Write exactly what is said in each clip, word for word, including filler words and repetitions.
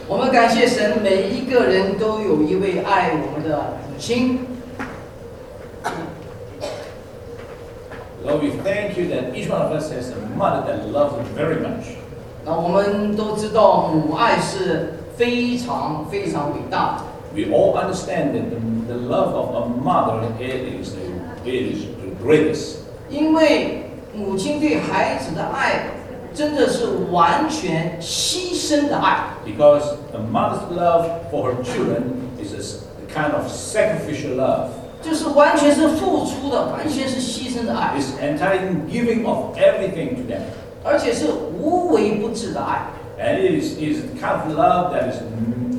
我们感谢神，每一个人都有一位爱我们的母亲。 Lord, we thank you that each one of us has a mother that loves us very much. 那我们都知道母爱是非常非常伟大的。 We all understand that the, the love of a mother it is, the, it is the greatest. 因为母亲对孩子的爱，真的是完全牺牲的爱。 Because a mother's love for her children is a kind of sacrificial love. 就是完全是付出的，完全是牺牲的爱， It's entire giving of everything to them. 而且是无微不至的爱。 And it is, is the kind of love that is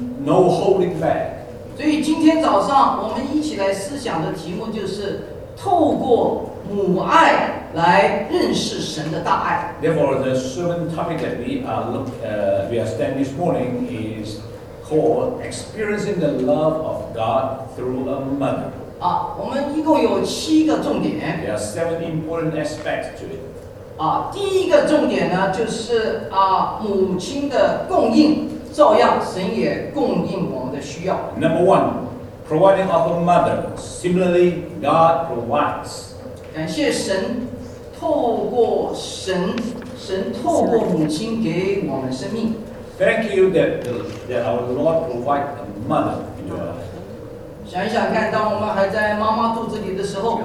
no holding back. 所以今天早上我们一起来思想的题目就是透过母爱来认识神的大爱。 Therefore, the sermon topic that we are look, uh, we are studying this morning is called "Experiencing the Love of God Through a Mother." 啊，我们一共有七个重点。 There are seven important aspects to it. 啊，第一个重点呢，就是啊母亲的供应，照样神也供应我们的需要。 Number one, providing of a mother. Similarly, God provides. 感谢神，透过神，神透过母亲给我们生命。 Thank you that, the, that our Lord provides a mother in your life. 想一想看，当我们还在妈妈肚子里的时候，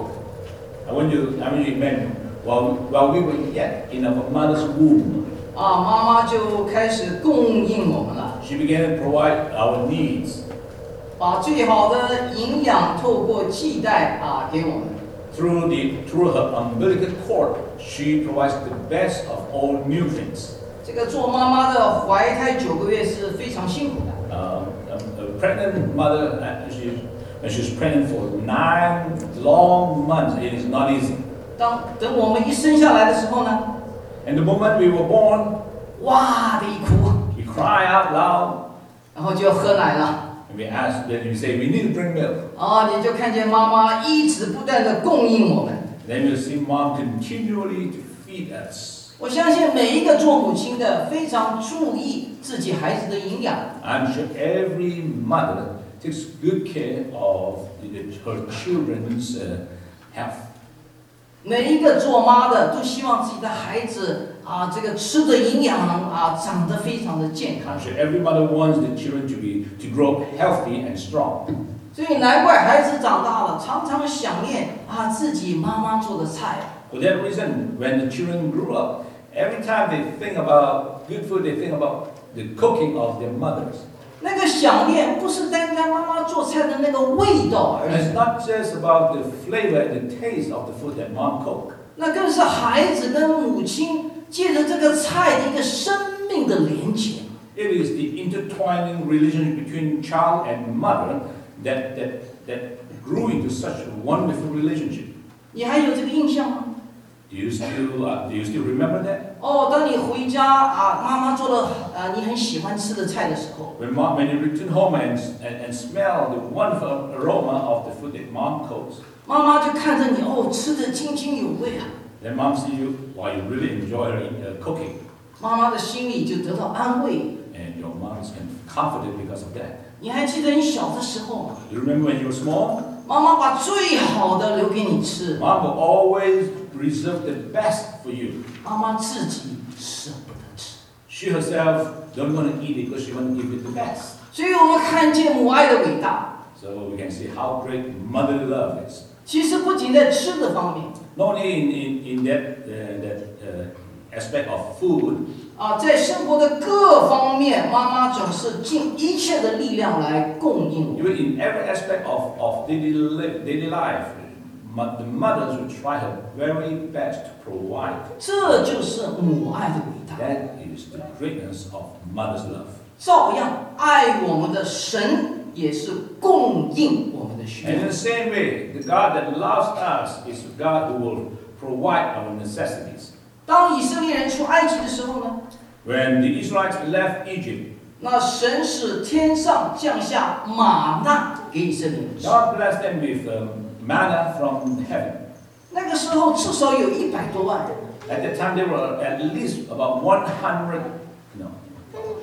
I want you, I want you to imagine, while, while we were yet in our mother's womb, 啊，妈妈就开始供应我们了， she began to provide our needs. 把最好的营养透过脐带啊给我们。 Through, the, through her umbilical cord, she provides the best of all nutrients. 这个做妈妈的怀胎九个月是非常辛苦的。 Uh, a, a pregnant mother, uh, she, when she's pregnant for nine long months, it is not easy. 当等我们一生下来的时候呢， And the moment we were born, 哇的一哭， we cry out loud, 然后就要喝奶了。 and we ask, then we say, we need to drink milk. 啊，你就看见妈妈一直不断的供应我们。 Then you see mom continually to feed us. 我相信每一个做母亲的非常注意自己孩子的营养。 I'm sure every mother takes good care of the, her children's uh, health. 每一个做妈的都希望自己的孩子啊，这个吃的营养啊，长得非常的健康 I'm。sure every mother wants the children to be to grow healthy and strong. 所以难怪孩子长大了，常常想念啊自己妈妈做的菜。 For that reason, when the children grew up, every time they think about good food, they think about the cooking of their mothers. 那个想念不是单单妈妈做菜的那个味道而 And 已， it's not just about the flavor and the taste of the food that mom cooked. 那更是孩子跟母亲借着这个菜的一个生命的连结。 It is the intertwining relationship between child and mother that, that, that grew into such a wonderful relationship. 你还有这个印象吗？ Do you still, uh, do you still remember that? 哦，当你回家啊，妈妈做了啊你很喜欢吃的菜的时候， When, mom, when you return home and, and, and smell the wonderful aroma of the food that mom cooks, 妈妈就看着你哦，吃得津津有味啊， then mom sees you while you really enjoy her uh, cooking. 妈妈的心里就得到安慰。 And your mom is comforted because of that. 你还记得你小的时候吗？ You remember when you were small? 妈妈把最好的留给你吃， Mom will always reserve the best for you. 妈妈自己舍不得吃。 She herself don't want to eat it because she want to give it the best. 所以我们看见母爱的伟大， So we can see how great motherly love is. 其实不仅在吃的方面 Not only in, in, in that, uh, that uh, aspect of food, 啊，在生活的各方面，妈妈总是尽一切的力量来供应我们。 even in every aspect of, of daily, li- daily life, mo- the mothers will try her very best to provide. 这就是母爱的伟大。 That is the greatness of mother's love. 照样爱我们的神也是供应我们的需 And in 要。 the same way, the God that loves us is a God who will provide our necessities. 当以色列人出埃及的时候呢， When the Israelites left Egypt, 那神使天上降下玛纳给以色列人吃。 God blessed them with um, manna from heaven. 那个时候至少有一百多万人， At that time, there were at least about one hundred, no,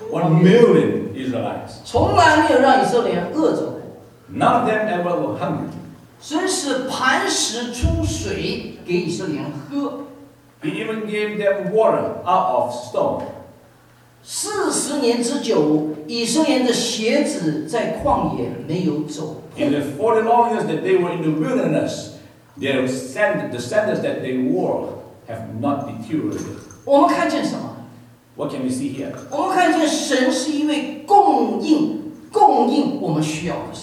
one million Israelites. 从来没有让以色列人饿着过。 None of them ever were hungry. 神使磐石出水给以色列人喝。 He even gave them water out of stone. 四十年之久，以色列人的鞋子在旷野没有走。 In the forty long years that they were in the wilderness, their sand, the sandals that they wore have not deteriorated. 我们看见什么？ What can we see here? 我们看见神是一位供应、供应我们需要的神。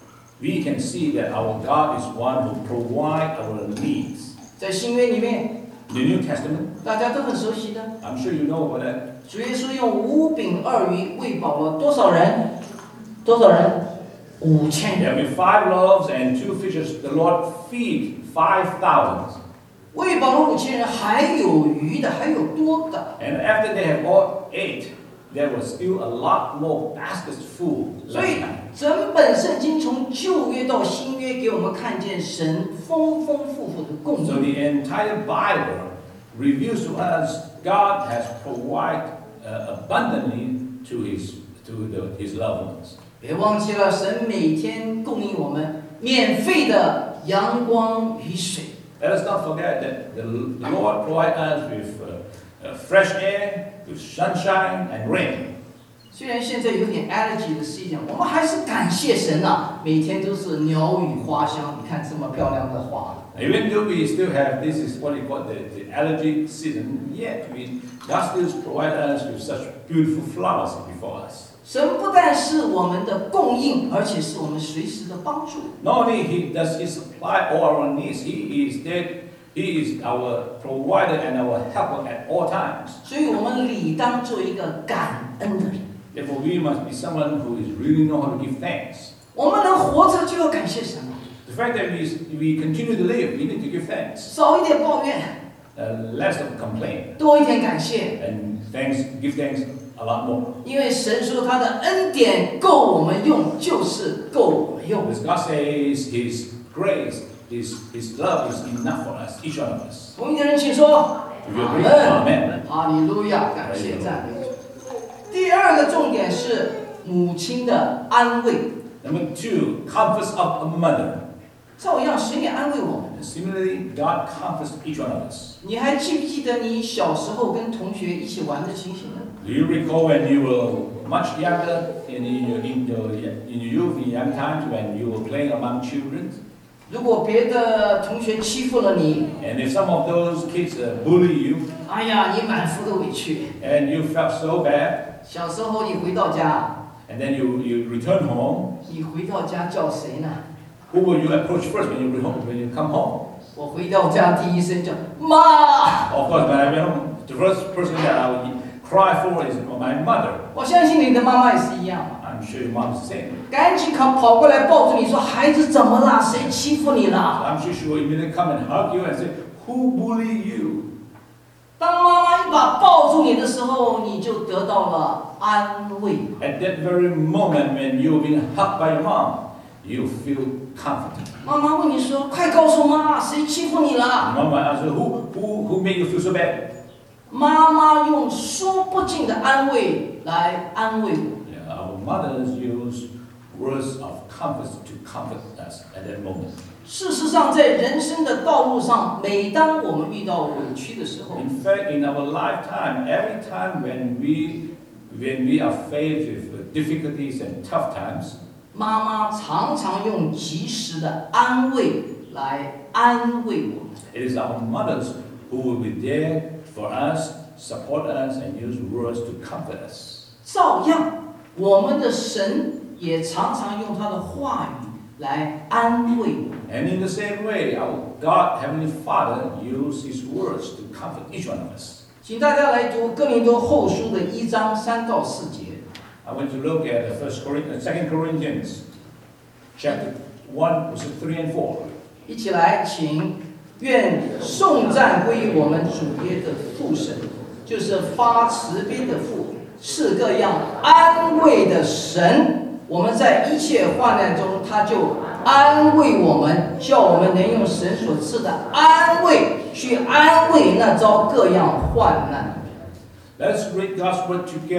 We can see that our God is one who provides our needs. 在新约里面， The New Testament, 大家都很熟悉的， I'm sure you know about that. 主耶稣用五饼二鱼喂饱了多少人？多少人？五千 There 人。 have been five loaves and two fishes. The Lord feed five thousand. 喂饱了五千人，还有余的，还有多的。 And after they have all ate, there was still a lot more baskets full 所以 left. 整本圣经从旧约到新约，给我们看见神丰丰富富的供 So 应。 the entire Bible reveals to us God has provided uh, abundantly to His to the, His loved ones. 别忘记了，神每天供应我们免费的阳光雨水。 Let us not forget that the Lord provides us with uh, uh, fresh air, with sunshine and rain. 虽然现在有点 allergy 的 season，我们还是感谢神啊！每天都是鸟语花香，你看这么漂亮的花。 Even though we still have this is what you call the, the allergy season, yet we God still provides us with such beautiful flowers before us. 神不但是我们的供应，而且是我们随时的帮助。 Not only he does He supply all our needs, He is there. He is our provider and our helper at all times. 所以我们理当做一个感恩的人。 Therefore, we must be someone who is really know how to give thanks. 我们能活着就要感谢神啊， The fact that we, we continue to live, we need to give thanks. 少一点抱怨， Uh, less of complaint 多一点感谢。 and thanks, give thanks a lot more. 因为神说他的恩典够我们用，就是够我们用。 Because God says His grace, His, His love is enough for us, each one of us. 同意的人请说 If you 阿 agree, 门。 Amen. 哈利路亚，感谢赞美主。第二个重点是母亲的安慰， Number two, comforts of a mother. 照样神也安慰我们。 And similarly, God comforts each one of us. 你还记不记得你小时候跟同学一起玩的情形呢？ Do you recall when you were much younger, in your, in your, in your youth, in young times, when you were playing among children? 如果别的同学欺负了你， And if some of those kids uh, bully you, 哎呀，你满腹的委屈。 and you felt so bad, 小时候你回到家， and then you, you return home, 你回到家叫谁呢？ who will you approach first when you, re- when you come home? 我回到家第一声叫妈。 Of course, when I went home, the first person that I would cry for is my mother. 我相信你的妈妈也是一样嘛， I'm sure your mom's the same. 赶紧跑跑过来抱住你说：“孩子怎么了？谁欺负你了 I'm sure she will immediately come and hug you and say, who bullied you?？” 当妈妈一把抱住你的时候，你就得到了安慰。 At that very moment when you're being hugged by your mom, you feel comforted. 妈妈问你说：“快告诉妈，谁欺负你 Your 了 mom might ask you, who, who, who made you feel so bad?？” 妈妈用说不尽的安慰来安慰我。 Yeah, our mothers use words of comfort to comfort us at that moment. 事实上，在人生的道路上，每当我们遇到委屈的时候， In fact, in our lifetime, every time when we, when we are faced with difficulties and tough times, 妈妈常常用及时的安慰来安慰我们。 it is our mothers who will be there for us, support us, and use words to comfort us. 照样，我们的神也常常用他的话语来安慰我们。 And in the same way, our God, Heavenly Father, uses His words to comfort each one of us. 请大家来读哥林多后书的一章三到四节。 I want to look at the First Corinthians, Second Corinthians, chapter one, verses three and four. 一起来，请愿颂赞归于我们主耶的父神，就是发慈悲的父，是各样安慰的神。我们在一切患难中，他就安慰我们，叫我们能用神所赐的安慰去安慰那遭各样患难。 Let's read God's word together.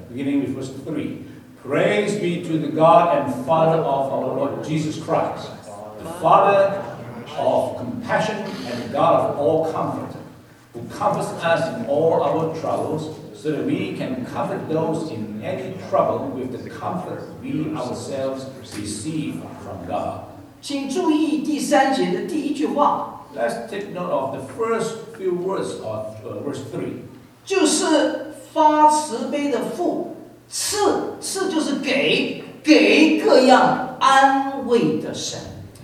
beginning with verse three. Praise be to the God and Father of our Lord Jesus Christ, the Father of compassion and God of all comfort, who comforts us in all our troubles, so that we can comfort those in any trouble with the comfort we ourselves receive from God. 请注意第三节的第一句话， Let's take note of the first few words of uh, verse three. 就是发慈悲的父，赐赐就是给给各样安慰的神。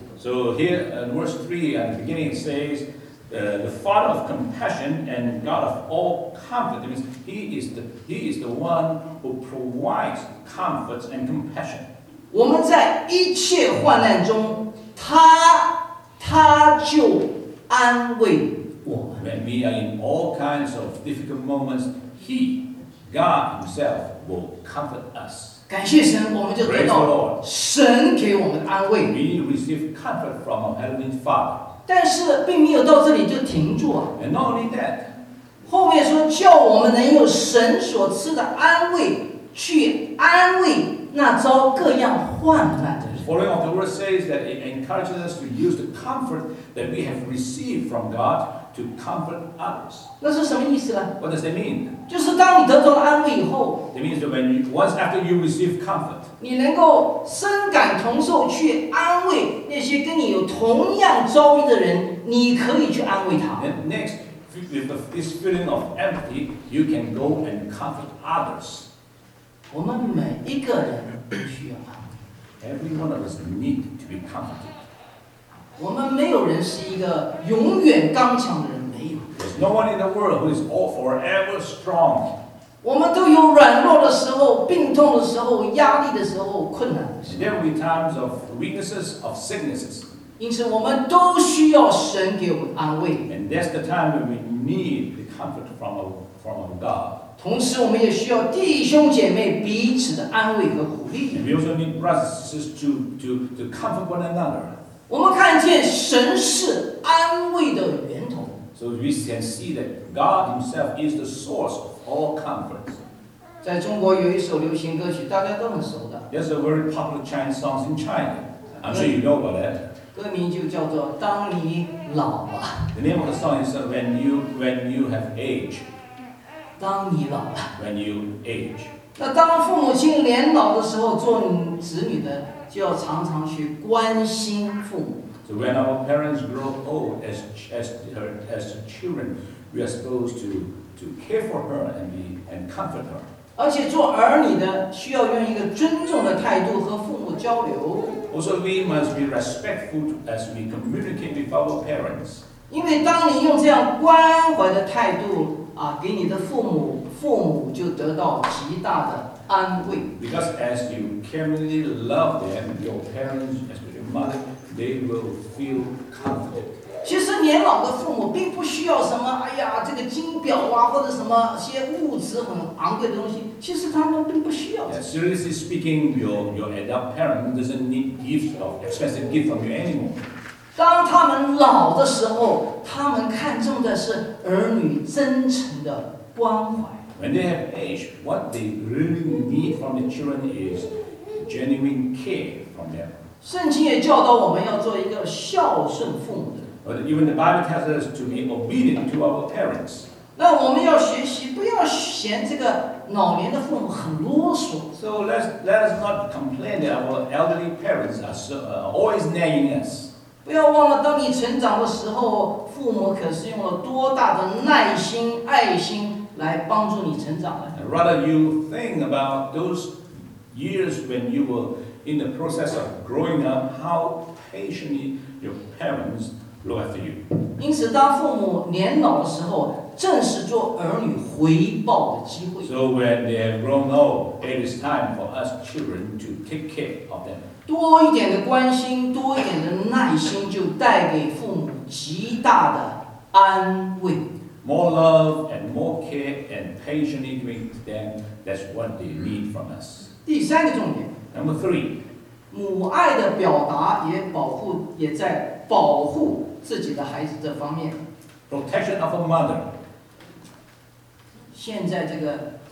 So here in verse three at the beginning it says, uh, the Father of compassion and God of all comfort. It means He is the He is the one who provides comfort and compassion. 我们在一切患难中，他他就安慰我们。 When we are in all kinds of difficult moments, He, God Himself, will comfort us. 感谢神，我们就得到神给我们的安慰。 We receive comfort from our Heavenly Father. 但是并没有到这里就停住啊， And not only that, 后面说叫我们能有神所赐的安慰，去安慰那遭各样患难的人。 following of the verse says that it encourages us to use the comfort that we have received from God to comfort others. 那是什么意思呢？ What does that mean? 就是当你得到了安慰以后， It means that when you, once after you receive comfort, 你能够深感同受，去安慰那些跟你有同样遭遇的人，你可以去安慰他。 then next, with this feeling of empathy, you can go and comfort others. 我们每一个人都需要安慰。 Every one of us need to be comforted. 我们没有人是一个永远刚强的人，没有。 There's no one in the world who is all forever strong. 我们都有软弱的时候、病痛的时候、压力的时候、困难的时 And 候。 there will be times of weaknesses, of sicknesses. 因此，我们都需要神给我们安慰。 And that's the time when we need the comfort from our, from our God. 同时，我们也需要弟兄姐妹彼此的安慰和鼓励。 And we also need brothers and sisters to, to, to comfort one another. 我们看见神是安慰的源头。 So we can see that God Himself is the source of all comfort. 在中国有一首流行歌曲，大家都很熟的， There's a very popular Chinese song in China. I'm sure you know about that. 歌名就叫做《当你老了》。 The name of the song is uh, When You When You Have Age. 当你老了， When you age. 那当父母亲年老的时候，做子女的就要常常去关心父母。 So when our parents grow old as as her, as children, we are supposed to to care for her and be and comfort her. 而且做儿女的需要用一个尊重的态度和父母交流， Also, we must be respectful as we communicate with our parents. 因为当你用这样关怀的态度啊，给你的父母，父母就得到极大的安慰。 Because as you caringly love them, your parents, especially your mother, they will feel comforted. 其实年老的父母并不需要什么，哎呀，这个金表啊，或者什么些物质很昂贵的东西，其实他们并不需要。 Yeah, seriously speaking, your your adult parent doesn't need gifts or expensive gift from you anymore. 当他们老的时候，他们看重的是儿女真诚的关怀。 When they have aged, what they really need from the children is genuine care from them. 圣经也教导我们要做一个孝顺父母的人。 But even the Bible tells us to be obedient to our parents. 那我们要学习，不要嫌这个老年的父母很啰嗦。 So let's let us not complain that our elderly parents are so, uh, always nagging us. 不要忘了，当你成长的时候，父母可是用了多大的耐心、爱心来帮助你成长的。 And rather you think about those years when you were in the process of growing up, how patiently your parents look after you. 因此，当父母年老的时候，正是做儿女回报的机会。 So when they have grown old, it is time for us children to take care of them. 多一点的关心，多一点的耐心，就带给父母极大的安慰。 More love and more care and patiently giving to them, that's what they need from us. 第三个重点， Number three, 母爱的表达也保护，也在保护自己的孩子这方面。 protection of a mother. 现在这个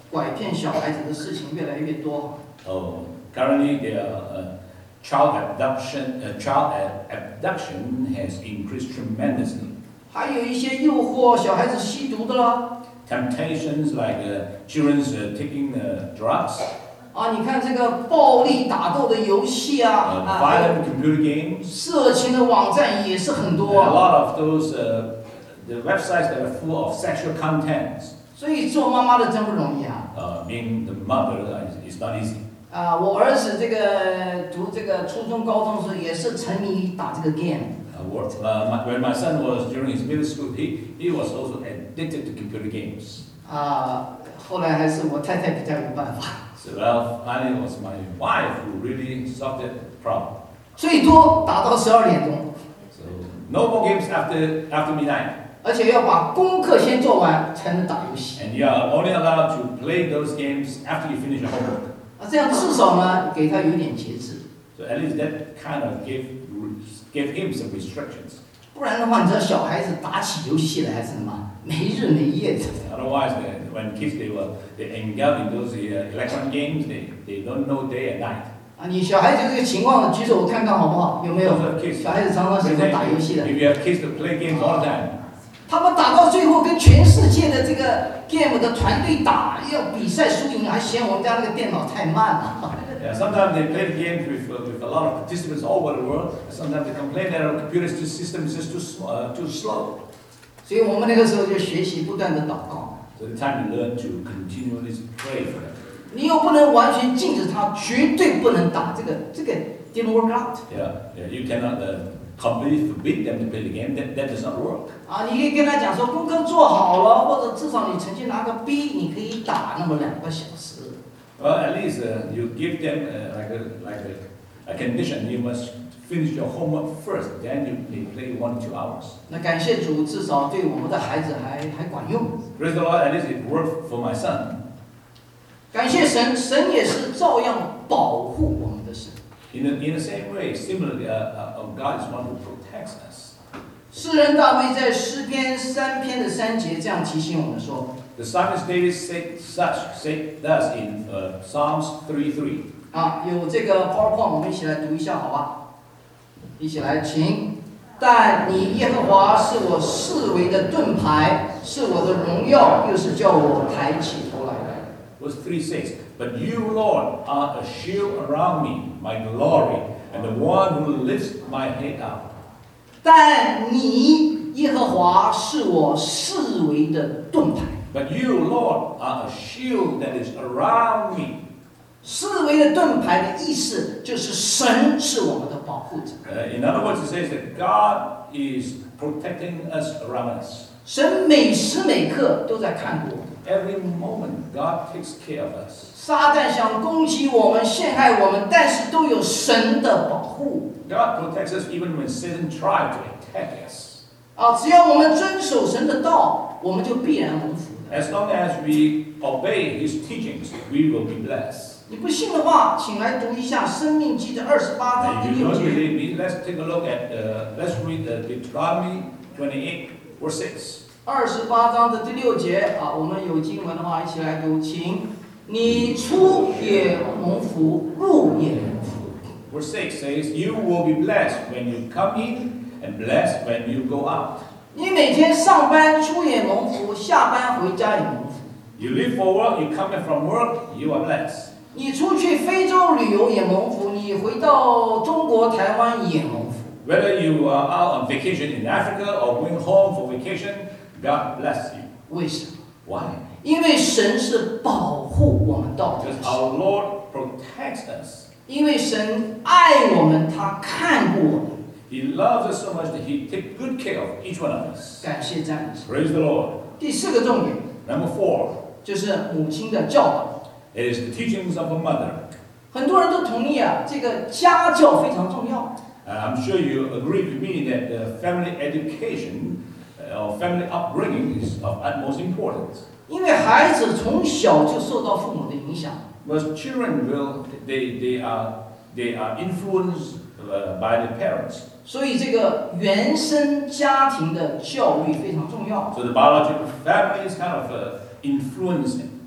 拐骗小孩子的事情越来越多。 Oh, currently there are, uh, child abduction, uh, child abduction has increased tremendously. 还有一些诱惑小孩子吸毒的啦。 Temptations like uh, children's uh, taking uh, drugs. 啊，你看这个暴力打斗的游戏啊， Uh, 啊， violent computer games. 色情的网站也是很 And 多 a 啊。 lot of those uh, the websites that are full of sexual contents. 所以做妈妈的真不容易啊。 Uh, being the mother is, is not easy. 啊，我儿子这个读这个初中、高中时也是沉迷于打这个 game。 Uh, what- uh, my, when my son was during his middle school, he, he was also addicted to computer games. 啊，后来还是我太太比较有办法。 So well, finally it was my wife who really solved that problem. 最多打到十二点钟， So no more games after after midnight. 而且要把功课先做完才能打游戏。 And you are only allowed to play those games after you finish your homework. 啊，这样至少呢给他有点节制， So at least that kind of gave gave him some restrictions. 不然的话，你知道小孩子打起游戏来还是什么没日没夜的。 Otherwise, they, when kids they were they engage in those uh, electronic games, they, they don't know day and night. 啊，你小孩子这个情况举手我看看好不好？有没有 Those are kids. 小孩子常常喜欢打游戏的？ If you have kids that play games all the time, 他们打到最后跟全世界的这个 game 的团队打，要比赛输赢，还嫌我们家那个电脑太慢了。 yeah, sometimes they play the games with, uh, with a lot of participants all over the world. Sometimes they complain that our computer system is just too sm- uh, too slow. 所以我们那个时候就学习不断的祷告。 So the time to learn to continually pray for them. 你又不能完全禁止他，绝对不能打这个，这个 didn't work out。 Yeah, yeah, you cannot uh, completely forbid them to play the game. That, that does not work. 啊，你可以跟他讲说，功课做好了，或者至少你成绩拿个 B，你可以打那么两个小时。 Well, at least uh, you give them uh, like a like a, a condition. You must finish your homework first. Then you may play one or two hours. 那感谢主，至少对我们的孩子还还管用。 Praise the Lord. At least it worked for my son. 感谢神，神也是照样保护我们的神。 In the, in the same way, similarly, uh, uh, God is one who protects us. 诗人大卫在诗篇三篇的三节这样提醒我们说： The psalmist David said such, said thus in uh, Psalms thirty-three. 啊，有这个 PowerPoint， 我们一起来读一下，好吧？一起来，请。但你耶和华是我视为的盾牌，是我的荣耀，又是叫我抬起头来的。 Verse three says, But you, Lord, are a shield around me, my glory, and the one who lifts my head up. 但你耶和华是我视为的盾牌。 But you, Lord, are a shield that is around me. 视为的盾牌的意思就是神是我们的保护者。 Uh, in other words, it says that God is protecting us around us. 神每时每刻都在看顾我们。 Every moment, God takes care of us. 撒旦想攻击我们、陷害我们，但是都有神的保护。 God protects us even when Satan tried to attack us. 啊，只要我们遵守神的道，我们就必然蒙福的。 As long as we obey His teachings, we will be blessed. 你不信的话，请来读一下《生命记》的二十八章 And 第 if you 六 don't 节。 believe me, let's take a look at, uh, let's read uh, Deuteronomy twenty-eight, verse six. 二十八章的第六节啊，我们有经文的话，一起来读，请。你出也蒙福，入也蒙福。 Verse six says, You will be blessed when you come in and blessed when you go out. 你每天上班出也蒙福，下班回家也蒙福。 You leave for work, you come in from work, you are blessed. 你出去非洲旅游也蒙福，你回到中国台湾也蒙福。 Whether you are out on vacation in Africa or going home for vacation, God bless you. 为什么？ Why? 因为神是保护我们到底 Because our Lord protects us. 因为神爱我们，他看顾我们。 He loves us so much that He takes good care of each one of us. 感谢赞美神。 Praise the Lord. 第四个重点 Number four, 就是母亲的教导。 it is the teachings of a mother. 很多人都同意啊，这个家教非常重要。 And I'm sure you agree with me that the family education uh, or family upbringing is of utmost importance. 因为孩子从小就受到父母的影响， Because children will, they, they are, they are influenced uh, by their parents. 所以这个原生家庭的教育非常重要。 So the biological family is kind of uh, influenced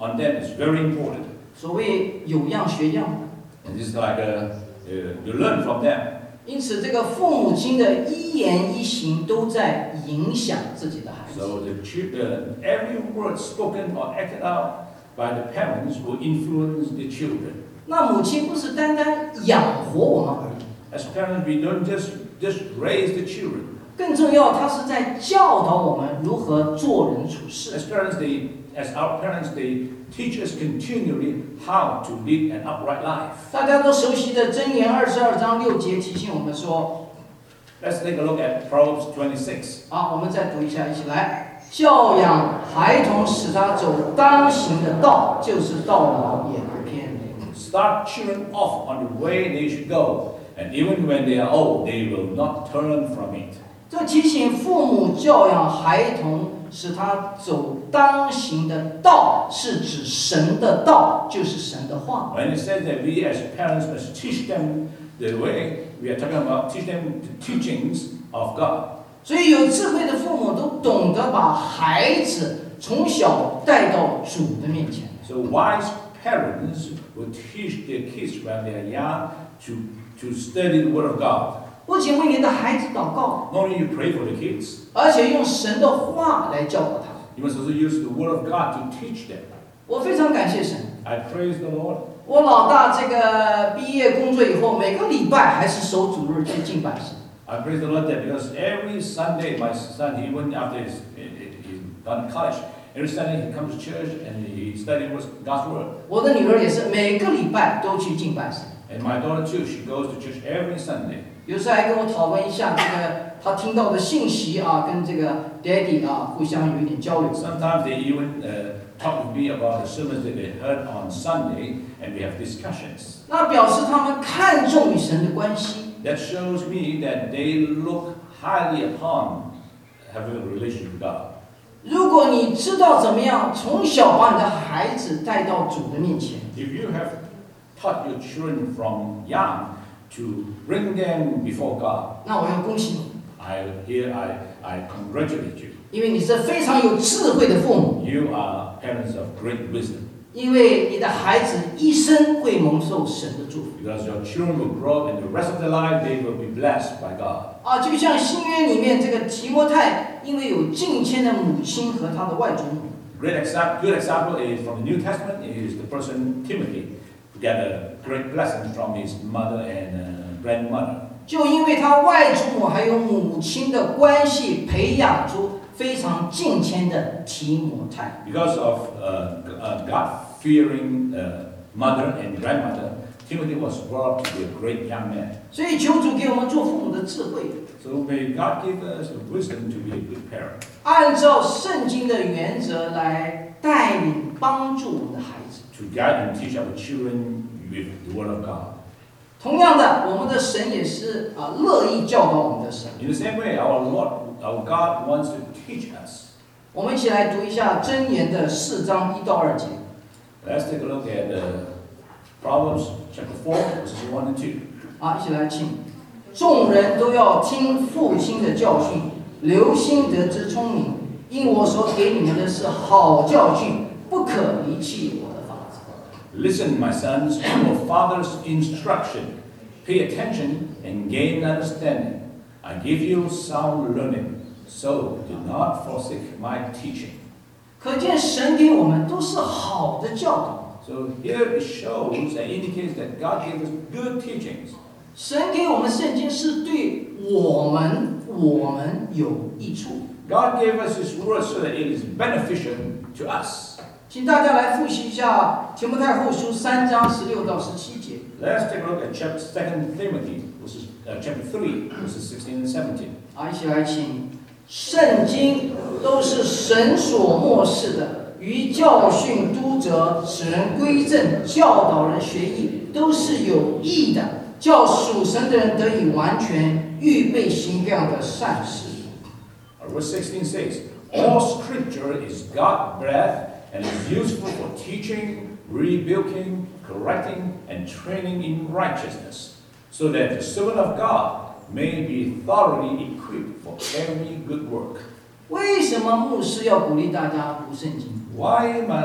on them is very important. 所谓有样学样。 And this is like uh, uh, you learn from them. 因此，这个父母亲的一言一行都在影响自己的孩子。 So the children, every word spoken or acted out by the parents will influence the children. 那母亲不是单单养活我们而已， As parents, we don't just just raise the children. 更重要，她是在教导我们如何做人处事。 As parents, they, as our parents, they teach us continually how to lead an upright life. 大家都熟悉的箴言二十二章六节提醒我们说， Let's take a look at Proverbs twenty-six. 好，我们再读一下，一起来。教养孩童，使他走当行的道，就是到老也不偏离。 Start children off on the way they should go, and even when they are old, they will not turn from it. 这提醒父母教养孩童，使他走当行的道，是指神的道，就是神的话。 When it says that we as parents must teach them the way, we are talking about teach them the teachings of God. 所以有智慧的父母都懂得把孩子从小带到主的面前。 So wise parents will teach their kids when they are young to, to study the Word of God. 不仅为你的孩子祷告， Not only you pray for the kids, 而且用神的话来教导他。 you must also use the Word of God to teach them. 我非常感谢神。 I praise the Lord. 我老大这个毕业工作以后，每个礼拜还是守主日去敬拜神。 I praise the Lord that because every Sunday, my son, even after he's, he's done college, every Sunday he comes to church and he studies God's Word. 我的女儿也是每个礼拜都去敬拜神。 And my daughter too, she goes to church every Sunday. 有时还跟我讨论一下这个她听到的信息啊，跟这个 Daddy 啊互相有一点交流。 Sometimes they even uh, talk with me about the sermons that they heard on Sunday, and we have discussions. 那表示他们看重与神的关系。 That shows me that they look highly upon having a relationship with God. 如果你知道怎么样从小把你的孩子带到主的面前， If you have taught your children from young to bring them before God, 那我要恭喜你， I here I, I congratulate you. 因为你是非常有智慧的父母， You are parents of great wisdom 因为你的孩子一生会蒙受神的祝福。 because your children will grow up and the rest of their life they will be blessed by God. 啊，就像新约里面这个提摩太，因为有敬虔的母亲和他的外祖母， Great example, good example is from the New Testament is the person Timothy who got a great blessing from his mother and uh, grandmother. 就因为他外祖母还有母亲的关系，培养出非常敬虔的提摩太。 Because of uh, uh, God-fearing uh, mother and grandmother, Timothy was brought up to be a great young man. 所以求主给我们做父母的智慧， So may God give us the wisdom to be a good parent. 按照圣经的原则来带领帮助我们的孩子。 To guide and teach our children with the Word of God. 同样的，我们的神也是啊乐意教导我们的神。 In the same way, our Lord, our God wants to teach us. 我们一起来读一下箴言的四章一到二节。 Let's take a look at uh, Proverbs chapter four, verses one and two. 啊，一起来请。众人都要听父亲的教训，留心得知聪明，因我所给你们的是好教训，不可离弃我的法则。 Listen, my sons, to your father's instruction. Pay attention and gain understanding. I give you sound learning, so do not forsake my teaching. 可见神给我们都是好的教导， So here it shows and indicates that God gave us good teachings. 神给我们圣经是对我们我们有益处。 God gave us His word so that it is beneficial to us. 请大家来复习一下提摩太后书三章十六到十七节。 Let's take a look at chapter Second Timothy, verses, uh, chapter three, verses sixteen and seventeen. 啊，一起来请。圣经都是神所默示的，于教训、督责、使人归正、教导人学艺，都是有益的，叫属神的人得以完全，预备行各样的善事。 Verse sixteen says, all scripture is God-breathed and is useful for teaching, rebuking, correcting, and training in righteousness, so that the servant of God may be thoroughly equipped for every good work. 为什么牧师要鼓励大家读圣经？ Why must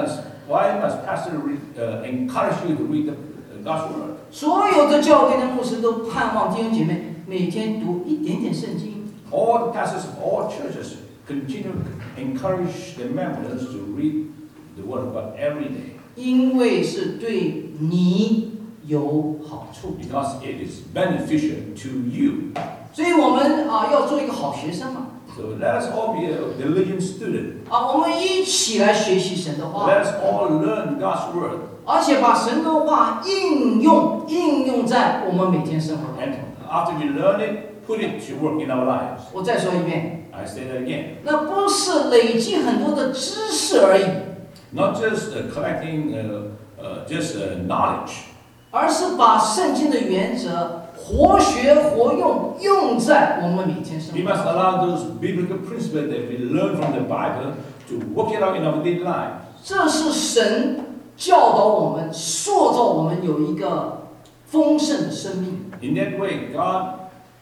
why must pastor read, uh, encourage you to read the God's word? 所有的教会的牧师都盼望弟兄姐妹每天读一点点圣经。 All the pastors of all churches continue to encourage their members to read the word of God every day. 因为是对你有好处。 Because it is beneficial to you. 所以我们啊要做一个好学生嘛。 So let us all be a diligent student. 啊，我们一起来学习神的话。 Let us all learn God's word. 而且把神的话应用应用在我们每天生活当 And 中。 after we learn it, put it to work in our lives. 我再说一遍， I say that again. 那不是累积很多的知识而已， Not just uh, collecting uh, uh, just uh, knowledge, 而是把圣经的原则活学活用，用在我们每天生 we 活 must 当中。 allow those biblical principles that we learn from the Bible to work it out in our daily life. 这是神教导我们、塑造我们有一个丰盛的生命。 In that way, God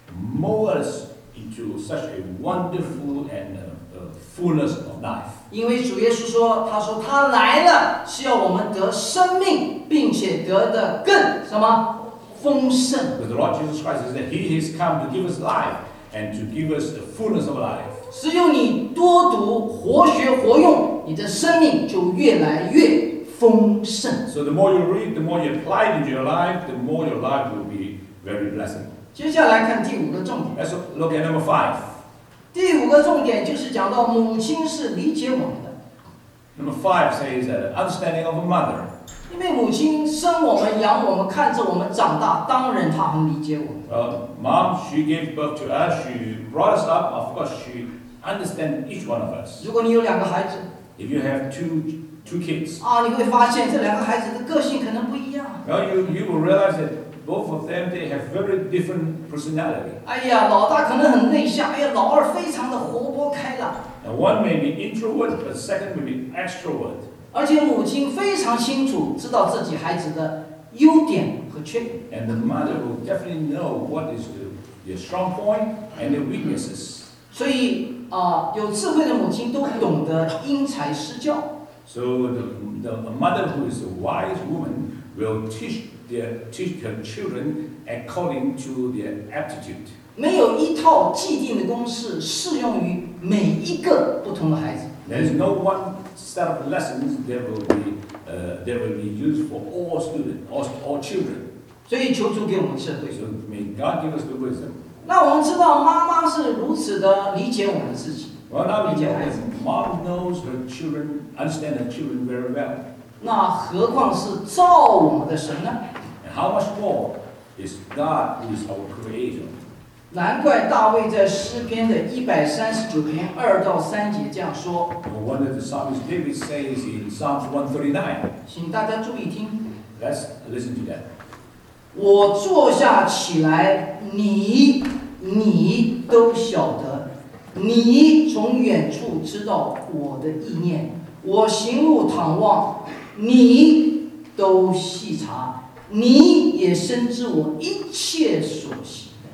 molds us into such a wonderful and uh, uh, fullness of life. 因为主耶稣说，他说他来了是要我们得生命，并且得的更什么丰盛。 Because the Lord Jesus Christ says that He has come to give us life and to give us the fullness of life. 只有你多读、活学活用，你的生命就越来越丰盛。 So the more you read, the more you apply it into your life, the more your life will be very blessed. 接下来看第五个重点。 Let's look at number five. 第五个重点就是讲到母亲是理解我们的， Number five says that understanding of a mother. 因为母亲生我们、养我们、看着我们长大，当然她很理解我们。 Well, mom, she gave birth to us. She brought us up. Of course, she understands each one of us. 如果你有两个孩子 If you have two two kids, 啊，你会发现这两个孩子的个性可能不一样。 well, you you will realize that both of them they have very different personality. 哎呀，老大可能很内向，哎呀，老二非常的活泼开朗， And one may be introvert, but the second may be extrovert. 而且母亲非常清楚知道自己孩子的优点和缺点。 And the mother will definitely know what is the, the strong point and the weaknesses. 所以啊、有智慧的母亲都懂得因材施教。 So the, the a mother who is a wise woman will teach their teach her children according to their aptitude. 没有一套既定的公式适用于每一个不同的孩子。 There is no one set of lessons that will be uh, that will be used for all students, all, all children. 所以求主给我们智慧。 So may God give us the wisdom. 那我们知道妈妈是如此的理解我们自己， Well, now we 理解 know 孩 that 子。 mom knows her children, understand her children very well. 那何况是造我们的神呢？ And how much more is God who is our creator? 难怪大卫在诗篇的一百三十九篇二到三节这样说， No wonder the psalmist David says in Psalms one thirty-nine. 请大家注意听。 Let's listen to that. 我坐下起来，你你都晓得，你从远处知道我的意念，我行路躺望，你都细察，你也深知我一切所行的。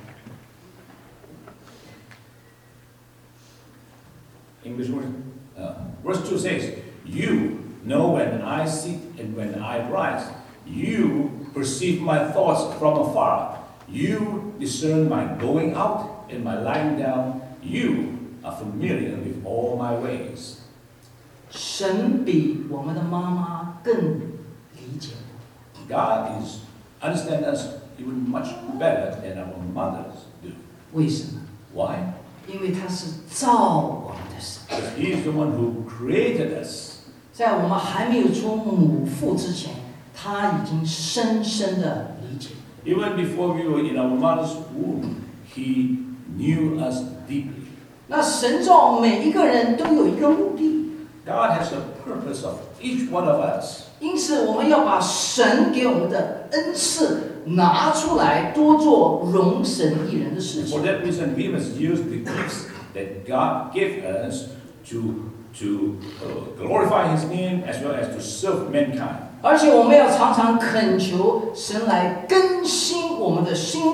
English word. Uh, verse two says, You know when I sit and when I rise. You perceive my thoughts from afar. You discern my going out and my lying down. You are familiar with all my ways. 神比我们的妈妈更理解我。 God is understand us even much better than our mothers do. 为什么？ Why? 因为他是造我们的神， Because He is the one who created us. 在我们还没有出母腹之前，他已经深深的理解。 Even before we were in our mother's womb, He knew us deeply. 那神造每一个人都有一个目的， God has a purpose of each one of us. 因此我们要把神给我们的恩赐拿出来，多做荣神益人的事 For 情。 that reason, we must use the gifts that God gave us to, to uh, glorify His name as well as to serve mankind. 而且我们要常常恳求神来更新我们的心意，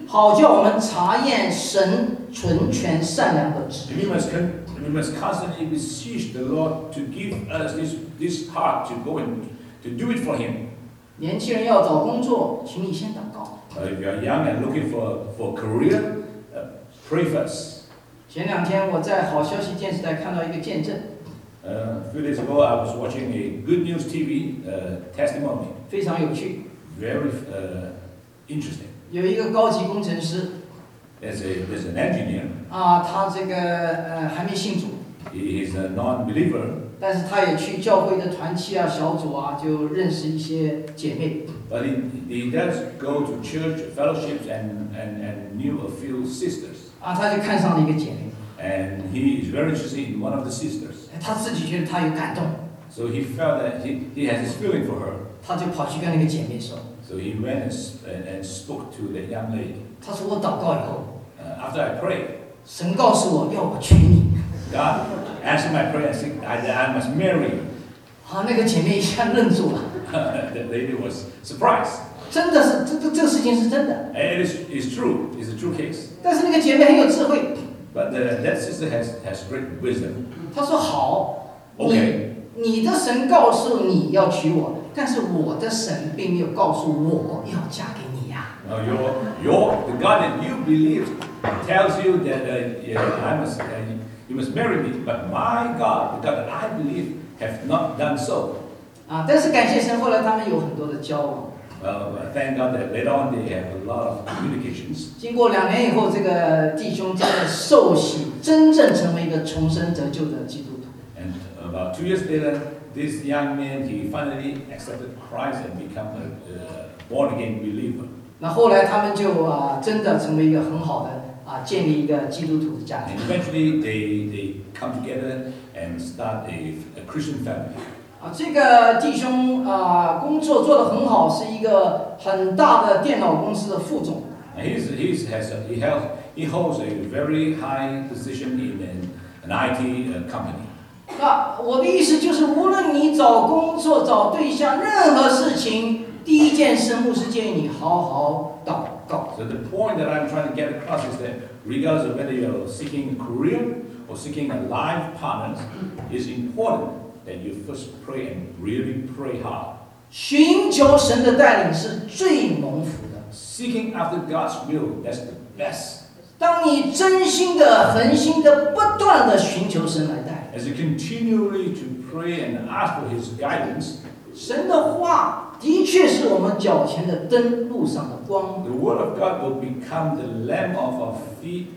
好叫我们查验神纯全善良的旨意。 We must, con- we must constantly beseech the Lord to give us this, this heart to go and to do it for Him. 年轻人要找工作，请你先祷告。 Uh, if you are young and looking for, for a career, uh, pray first. 前两天我在好消息电视台看到一个见证， Uh, a few days ago, I was watching a Good News T V uh, testimony. 非常有趣。 Very uh, interesting. 有一个高级工程师 There's, a, there's an engineer. 啊，他这个呃还没信主， He is a non-believer, 但是他也去教会的团契啊、小组啊，就认识一些姐妹。 but he, he does go to church fellowships and, and, and knew a few sisters. 啊，他就看上了一个姐妹， And he is very interested in one of the sisters. 他自己觉得他有感动， So he felt that he, he has this feeling for her. 他就跑去跟那个姐妹说， So he went and, s- and, and spoke to the young lady. 他说我祷告以后， Uh, after I prayed, 神告诉我要我娶你。 God answered my prayer and said, I, I must marry you. 啊，那个姐妹一下愣住了， The lady was surprised. 真的是这这这个事情是真的， And it is it's true. It's a true case. 但是那个姐妹很有智慧， But the, that sister has, has great wisdom. 她说好，你 Okay. 你的神告诉你要娶我，但是我的神并没有告诉我要嫁给你呀、 Now your, your, the God that you believe tells you that uh, yeah, I must, uh, you must marry me. But my God, the God that I believe, have not done so. 啊！但是感谢神，后来他们有很多的交往。 Well, thank God that later on they have a lot of communications. 经过两年以后，这个弟兄真的受洗，真正成为一个重生得救的基督徒。 And about two years later, this young man, he finally accepted Christ and become a uh, born-again believer. 那后来他们就啊，真的成为一个很好的啊，建立一个基督徒的家 And 庭。 eventually they, they come together and start a, a Christian family. 啊，这个弟兄啊，工作做得很好，是一个很大的电脑公司的副总。 And he's, he's has a, he, has, he holds a very high position in an, an I T uh, company. 那我的意思就是，无论你找工作、找对象，任何事情，第一件事，牧师建议你好好祷告。 So the point that I'm trying to get across is that regardless of whether you're seeking a career or seeking a life partner, it's important that you first pray and really pray hard. 寻求神的带领是最蒙福的。 Seeking after God's will, that's the best. 当你真心的、恒心的、不断的寻求神来带领， As you continually to pray and ask for His guidance, 神的话的确是我们脚前的灯，路上的光。 the Word of God will become the lamp of our feet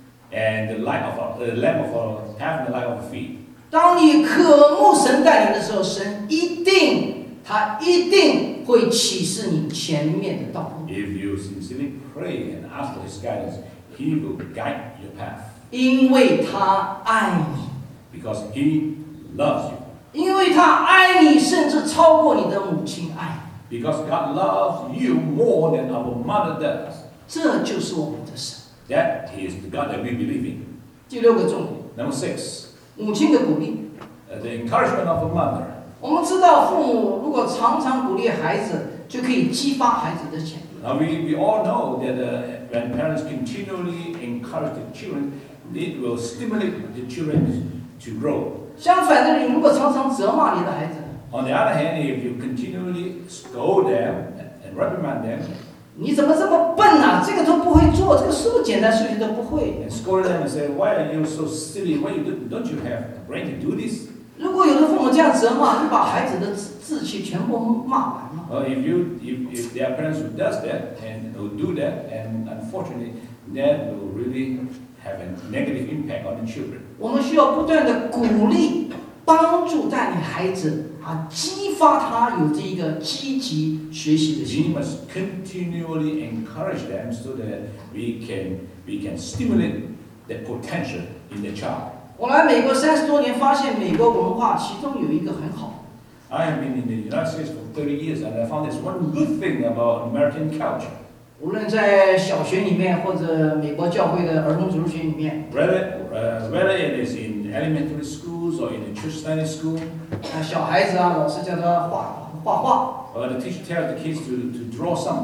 and the light of our, the lamp of our path and the light of our feet. 当你渴慕神带领的时候，神一定，他一定会启示你前面的道路， If you sincerely pray and ask for His guidance, He will guide your path 因为他爱你， because He loves you. 因为他爱你，甚至超过你的母亲爱你。 Because God loves you more than our mother does. 这就是我们的神。 That is the God that we believe in. 第六个重点， Number six, 母亲的鼓励。 uh, the encouragement of a mother. 我们知道，父母如果常常鼓励孩子，就可以激发孩子的潜力。 Now we, we all know that uh, when parents continually encourage the children, it will stimulate the children to grow. 相反的，你如果常常责骂你的孩子， On the other hand, if you continually scold them and, and reprimand them 你怎么这么笨啊？这个都不会做，这个数简单数学都不会。 and scold them and say, why are you so silly? Why you do, don't you have the brain to do this? 如果有的父母这样责骂，就把孩子的志志气全部骂完了。 Well, if you if, if there are parents who does that and who do that, and unfortunately, that will really have a negative impact on the children. 我们需要不断的鼓励、帮助带领孩子啊，激发他有这一个积极学习的 We 心。 must continually encourage them so that we can we can stimulate the potential in the child. 我来美国三十多年，发现美国文化其中有一个很好， I have been in the United States for thirty years, and I found this one good thing about American culture. 无论在小学里面或者美国教会的儿童主日学里面， Whether uh, whether it is in elementary schools or in the church Sunday school, 啊，小孩子啊，老师叫他画画画， or the teacher tells the kids to, to draw something.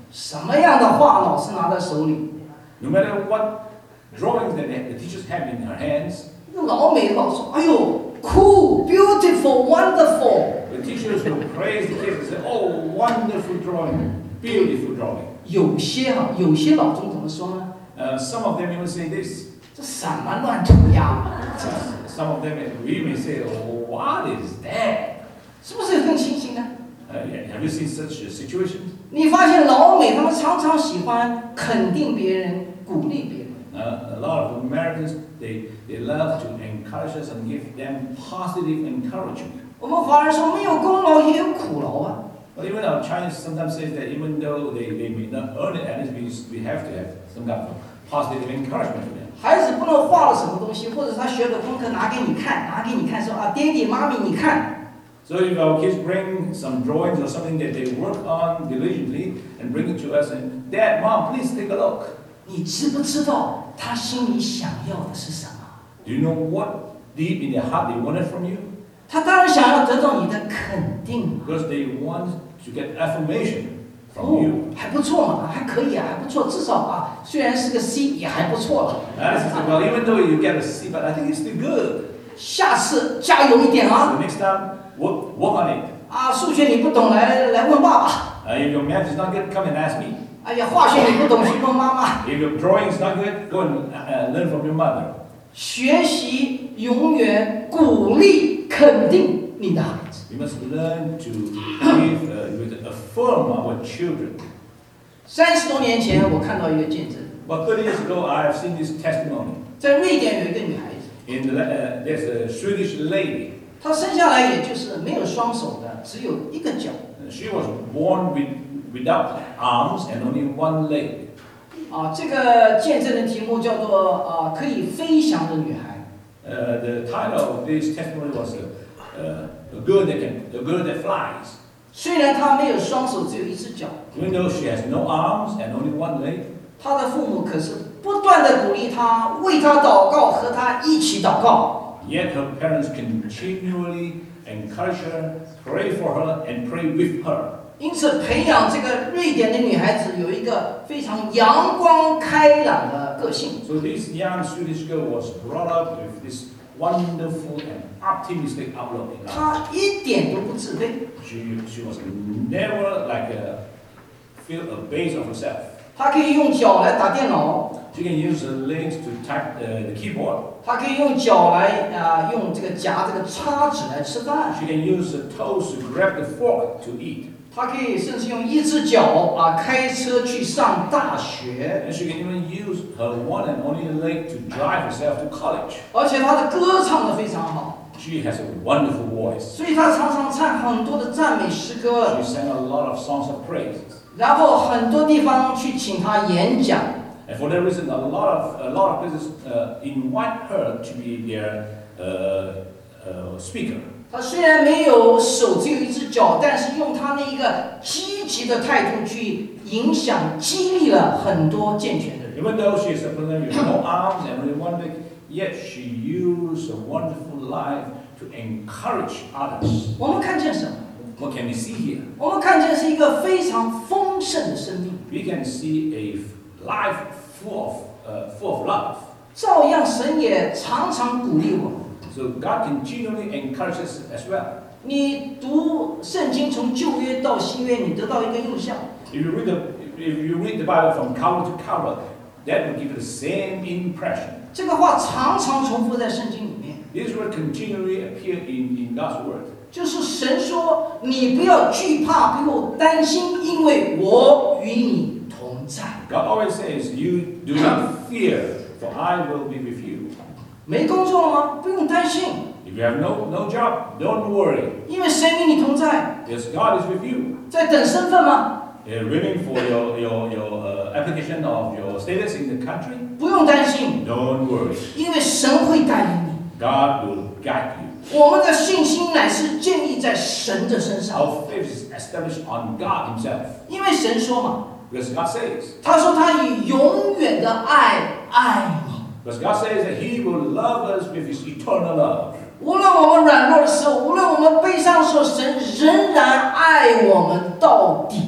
什么样的画老师拿在手里， No matter what drawings that the teachers have in their hands, 那老美老说，哎呦 ，cool, beautiful, wonderful。 the teachers will praise the kids and say, "Oh, wonderful drawing, beautiful drawing." 有些哈、有些老中怎么说呢？ Uh, some of them even say this. 这什么乱涂鸦？ Some of them we may say, "Oh, what is that?" 是不是有这种情形呢？ Uh, yeah, have you seen such a situation? 你发现老美他们常常喜欢肯定别人、鼓励别人。 Uh, a lot of Americans they they love to encourage us and give them positive encouragement. 我们华人说没有功劳也有苦劳啊。 But even our Chinese sometimes says that even though they, they may not earn it, at least we, we have to have some kind of positive encouragement for them. 孩子不能画了什么东西，或者他学的功课拿给你看，拿给你看说啊，爹地妈咪你看。 So if our kids bring some drawings or something that they work on diligently and bring it to us and Dad, Mom, please take a look. 你知不知道他心里想要的是什么？ Do you know what deep in their heart they wanted from you? 他当然想要得到你的肯定。 Because they want to get affirmation from 哦 you.， 还不错嘛，还可以啊，还不错，至少啊，虽然是个 C 也还不错了。 And I said, well, even though you get a C, but I think it's still good. 下次加油一点啊！ So next time, work, work on it. 啊，数学你不懂来来问爸爸。 Uh, if your math is not good, come and ask me. 哎呀，化学你不懂去问妈妈。 If your drawing is not good, go and uh, learn from your mother. 学习永远鼓励肯定你的孩子。 We must learn to give, uh, with affirm our children. 三十多年前，我看到一个见证， About thirty years ago, I have seen this testimony. 在瑞典有一个女孩子， In the, uh, there's a Swedish lady. 她生下来也就是没有双手的，只有一个脚。 Uh, She was born with, without arms and only one leg. 啊，这个见证的题目叫做啊，可以飞翔的女孩。 Uh, the title of this testimony was uh, uh, a girl that can, a girl that flies. 虽然她没有双手，只有一只脚， Even though she has no arms and only one leg, 她的父母可是不断的鼓励她，为她祷告，和她一起祷告。 yet her parents continually encourage her, pray for her, and pray with her. 因此，培养这个瑞典的女孩子有一个非常阳光开朗的个性。 So this young Swedish girl was brought up with this wonderful and optimistic outlook in life. 她一点都不自卑， She, she was never like a, feel a base of herself. 她可以用脚来打电脑， She can use her legs to type uh, the keyboard. 她可以用脚来啊、用这个夹这个叉子来吃饭， She can use her toes to grab the fork to eat. 她可以甚至用一只脚啊开车去上大学， And she can even use her one and only leg to drive herself to college. 而且她的歌唱得非常好， She has a wonderful voice. 所以她常常唱很多的赞美诗歌， She sang a lot of songs of praise. 然后很多地方去请她演讲。 And for that reason, a lot of a lot of places uh, invite her to be their uh, uh, speaker. 她虽然没有手，只有一只脚，但是用她那一个积极的态度去影响、激励了很多健全的人。 Even though she is a person with no arms and only one leg, yet she used a wonderful life to encourage others. 我们看见什么？ What can we see here? 我们看见是一个非常丰盛的生命。 We can see a life full of uh, full of love. 照样，神也常常鼓励我们。 So God continually encourages us as well. 你读圣经从旧约到新约，你得到一个印象， If you read the if you read the Bible from cover to cover, that will give you the same impression. 这个话常常重复在圣经里面， This word continually appear in, in God's word. 就是神说：“你不要惧怕，不用担心，因为我与你同在。 God always says, "You do not fear, for I will be with you." ” 没工作了吗？不用担心， If you have no no job, don't worry, 因为神与你同在。 because God is with you. 在等身份吗？ You're waiting for your your your uh, application of your status in the country. 不用担心， Don't worry, 因为神会带领你。 God will guide you. 我们的信心乃是建立在神的身上， Our faith is established on God Himself, 因为神说嘛， because God says, 他说他以永远的爱爱你。 because God says that He will love us with His eternal love. 无论我们软弱的时候，无论我们悲伤的时候，神仍然爱我们到底。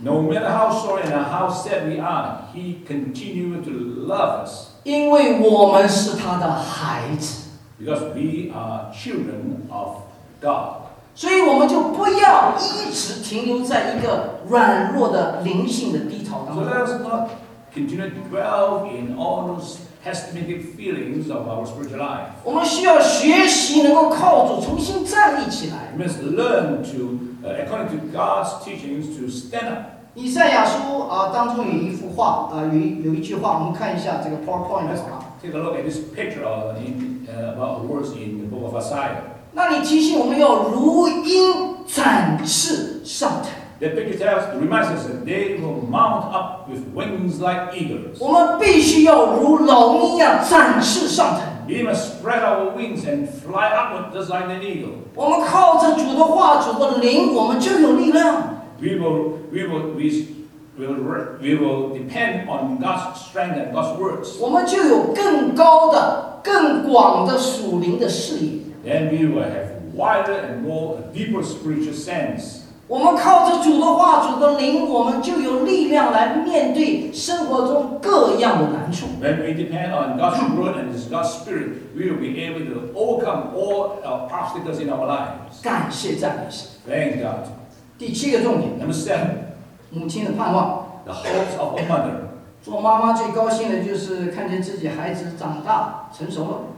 No matter how sorry and how sad we are, He continues to love us 因为我们是他的孩子， because we are children of God. 所以我们就不要一直停留在一个软弱的灵性的低潮当 So 中。 let us not continue to dwell in all those pessimistic feelings of our spiritual life. 我们需要学习能够靠主重新站立起来。 We must learn to, uh, according to God's teachings, to stand up. 以赛亚书啊、当中有一幅画啊、有一有一句话，我们看一下这个 PowerPoint Let's 啊。 take a look at this picture of, in, uh, about words in the book of Isaiah. 那里提醒我们要如鹰展翅上腾。 That picture tells, reminds us that they will mount up with wings like eagles. 我们必须要如老鹰一样展翅上腾。 We must spread our wings and fly upward just like an eagle. 我们靠着主的话、主的灵，我们就有力量。 We will, we will, we will, we will depend on God's strength and God's words. 我们就有更高的、更广的属灵的视野。 Then we will have wider and more deeper spiritual sense. 我们靠着主的话、主的灵，我们就有力量来面对生活中各样的难处。 When we depend on God's word and God's spirit, we will be able to overcome all our obstacles in our lives. 感谢赞美神。 Thank God. 第七个重点， Number seven, 母亲的盼望。 the hopes of a mother. 做妈妈最高兴的就是看见自己孩子长大成熟了。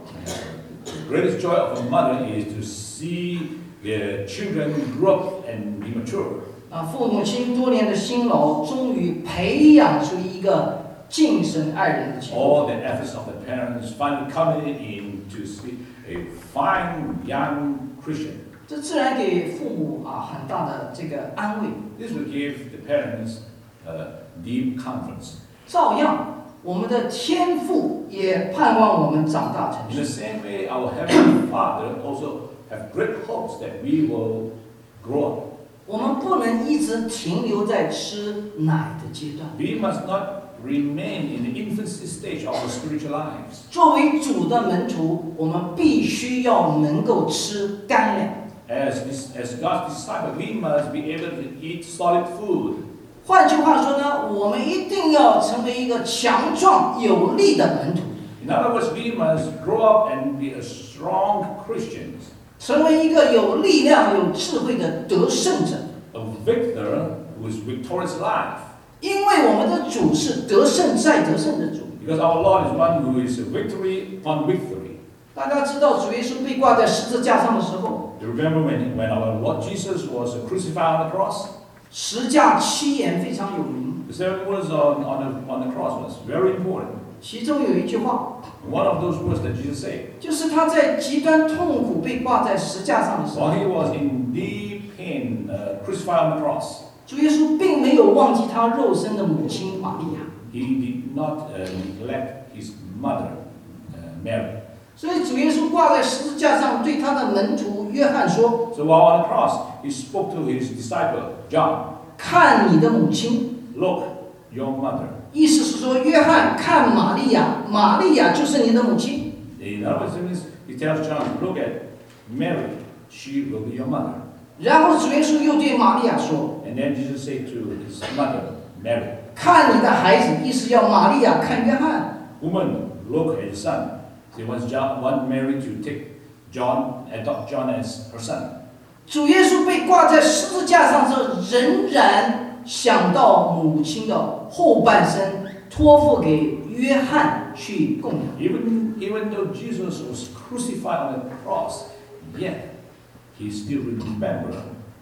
The greatest joy of a mother is to see their children grow up and be mature. 啊，父母亲多年的辛劳，终于培养出一个敬神爱人的结果。 All the efforts of the parents finally coming in to see a fine young Christian. 这自然给父母啊很大的这个安慰。 This will give the parents uh, deep comfort. 照样，我们的天父也盼望我们长大成 In the 熟。 same way, our Heavenly Father also have great hopes that we will grow up. 我们不能一直停留在吃奶的阶段。 We must not remain in the infancy stage of our spiritual lives. 作为主的门徒，我们必须要能够吃干粮。 As, this, as God's disciple, we must be able to eat solid food. 换句话说呢，我们一定要成为一个强壮有力的门徒， In other words, we must grow up and be a strong Christians, 成为一个有力量、有智慧的得胜者。 a victor who is victorious life. 因为我们的主是得胜再得胜的主。 Because our Lord is one who is a victory on victory. 大家知道主耶稣被挂在十字架上的时候， You remember when, when our Lord Jesus was crucified on the cross? 十架七言非常有名， The seven words on, on, the, on the cross was very important. 其中有一句话， One of those words that Jesus said, 就是他在极端痛苦被挂在十架上的时候 while，he was in deep pain, uh, crucified on the cross, 主耶稣并没有忘记他肉身的母亲玛利亚。 he did not uh, neglect his mother, uh, Mary. 所以主耶稣挂在十字架上，对他的门徒约翰说 So while on the cross, he spoke to his disciple, John, ：“ 看你的母亲。” look, your mother. 意思是说，约翰看玛利亚，玛利亚就是你的母亲。 In other words, it means he tells John, look at Mary, she will be your mother. 然后主耶稣又对玛利亚说 And then Jesus said to his mother, Mary, 看你的孩子，意思要玛利亚看约翰。 woman, look at your son. He wants John, want Mary to take John, adopt John as her son. 主耶稣被挂在十字架上之后，仍然想到母亲的后半生，托付给约翰去供养。 Even, even though Jesus was crucified on the cross, yet he still remembered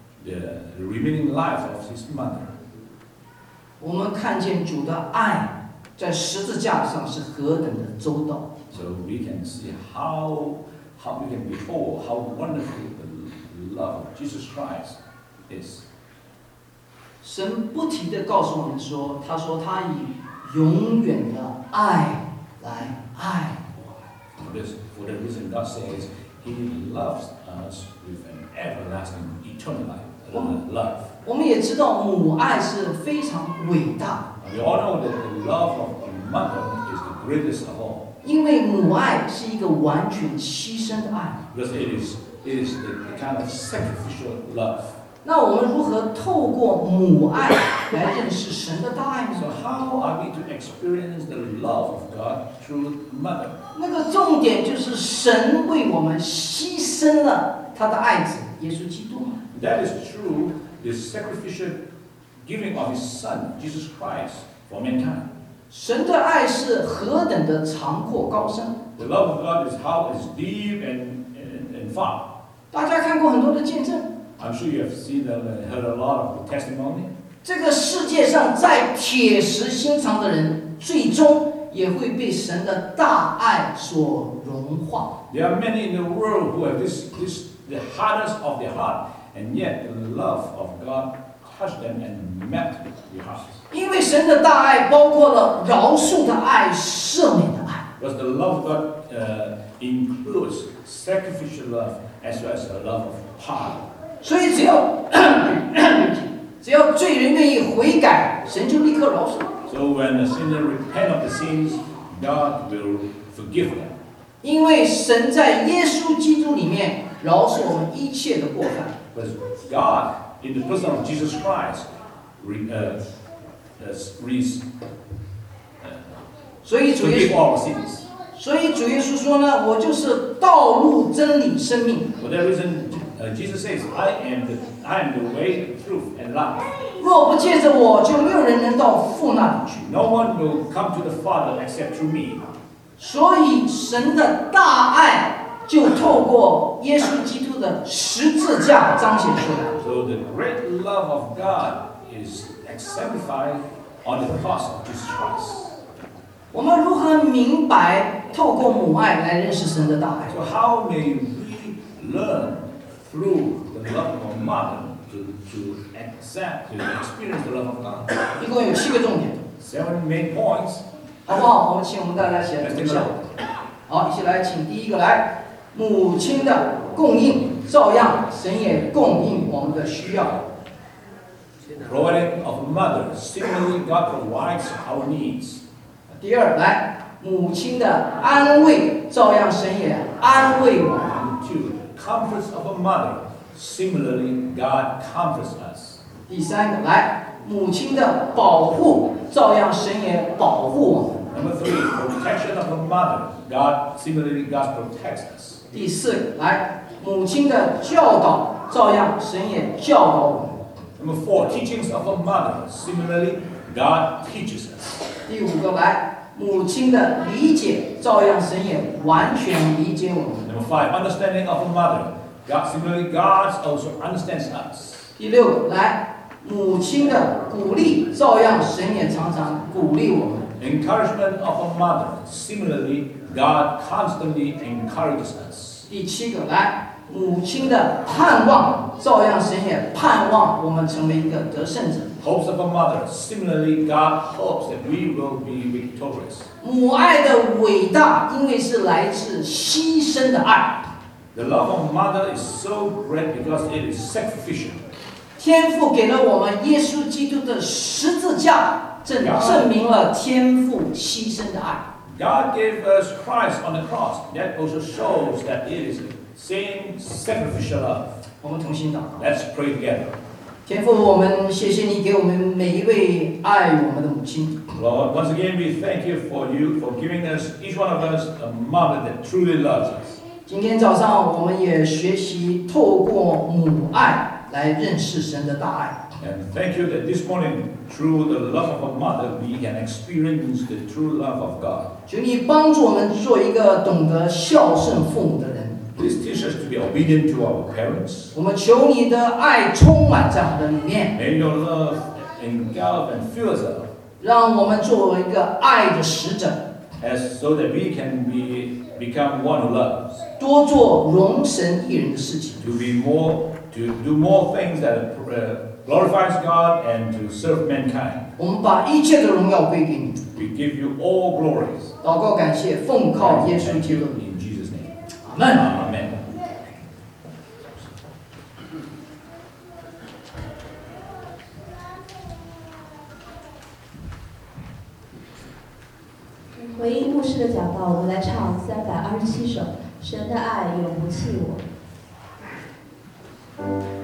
the remaining life of his mother. 我们看见主的爱在十字架上是何等的周到。 So we can see how, how we can behold how wonderful the love of Jesus Christ is. 神不停地告诉我们说，他说他以永远的爱来爱我们。 For this, for the reason God says He loves us with an everlasting, eternal life, uh, love. 我们也知道母爱是非常伟大， And we all know that the love of a mother is the greatest of all, 因为母爱是一个完全牺牲的爱。 because it is, it is the, the kind of sacrificial love. 那我们如何透过母爱来认识神的大爱呢？ So how are we to experience the love of God through mother? 那个重点就是神为我们牺牲了他的爱子耶稣基督嘛。 That is true, the sacrificial giving of His Son, Jesus Christ, for mankind. 神的爱是何等的长阔高深！ The love of God is how it's deep and, and, and far. 大家看过很多的见证， I'm sure you have seen them and heard a lot of the testimony. 这个世界上再铁石心肠的人，最终也会被神的大爱所融化。 There are many in the world who have this, this the hardness of their heart, and yet the love of God touched them and met their hearts. 因为神的大爱包括了饶恕的爱、赦免的爱。 Because the love of God uh, includes sacrificial love as well as the love of pardon. 所以只要只要罪人愿意悔改，神就立刻饶恕。 So when the sinner repent of the sins, God will forgive them. 因为神在耶稣基督里面饶恕我们一切的过犯。 Because God, in the person of Jesus Christ, re, uh, uh, re, uh, 所以主耶 forgive 稣， all our sins. 所以主耶稣说呢，我就是道路、真理、生命。 For that reason, uh, Jesus says, I am the, I am the way, the truth, and life. 若不借着我，就没有人能到父那里去。 No one will come to the Father except through me. 所以神的大爱就透过耶稣基督的十字架彰显出来。 So the great love of God is exemplified on the cross of Jesus Christ. 我们如何明白透过母爱来认识神的大爱？ So how may we learn through the love of our mother to, to accept, to experience the love of God? 一共有七个重点， Seven main points. 好不好？我们请我们大家一起来读一下。好，一起来，请第一个来，母亲的供应，照样神也供应我们的需要。 Providing of a mother, similarly God provides our needs. 第二，来，母亲的安慰，照样神也安慰我们。 And two, comforts of a mother, similarly God comforts us. 第三个，来，母亲的保护，照样神也保护我们。 Number three, protection of a mother, God similarly God protects us. 第四个，来，母亲的教导，照样神也教导我们。 Number four, teachings of a mother, similarly God teaches us. 第五个，来，母亲的理解，照样神也完全理解我们。 Number five, understanding of a mother, God similarly God also understands us. 第六个，来，母亲的鼓励，照样神也常常鼓励我们。 Encouragement of a mother, similarly God constantly encourages us. 第七个，来，母亲的盼望，照样神也盼望我们成为一个得胜者。 Hopes of a mother, similarly God hopes that we will be victorious. 母爱的伟大，因为是来自牺牲的爱。 The love of a mother is so great because it is sacrificial. 天父给了我们耶稣基督的十字架，证证明了天父牺牲的爱。 God gave us Christ on the cross. That also shows that it is the same sacrificial love. 我们同心祷告。 Let's pray together. 天父，我们谢谢你给我们每一位爱我们的母亲。 Lord, once again we thank you for you for giving us, each one of us, a mother that truly loves us. 今天早上我们也学习透过母爱来认识神的大爱。 And thank you that this morning, through the love of a mother, we can experience the true love of God. 求你帮助我们做一个懂得孝顺父母的人。 Please teach us to be obedient to our parents. 我们求你的爱充满在我们的里面， May your love engulf and fill us up, 让我们作为一个爱的使者， as so that we can be become one who loves, 多做荣神益人的事情。 to be more, to do more things that uh, glorifies God and to serve mankind. 我们把一切的荣耀归给你。 We give you all glories. 祷告感谢，奉靠耶稣 Thank 基督 you 的名。 in Jesus' name. 阿门。 Amen. 回应牧师的讲道，我们来唱三百二十七首《神的爱永不弃我》。